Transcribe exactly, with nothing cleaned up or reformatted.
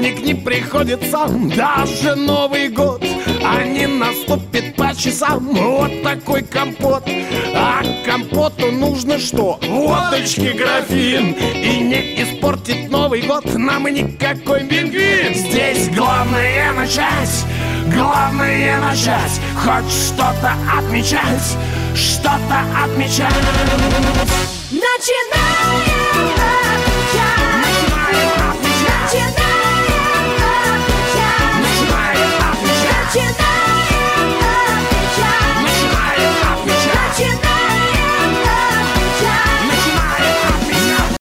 праздник не приходится, даже Новый год, а не наступит по часам. Вот такой компот. А компоту нужно что? Водочки графин. И не испортит Новый год нам никакой пингвин. Здесь главное начать, главное начать, хоть что-то отмечать, что-то отмечать. Начинаем отмечать. Начинаем отмечать.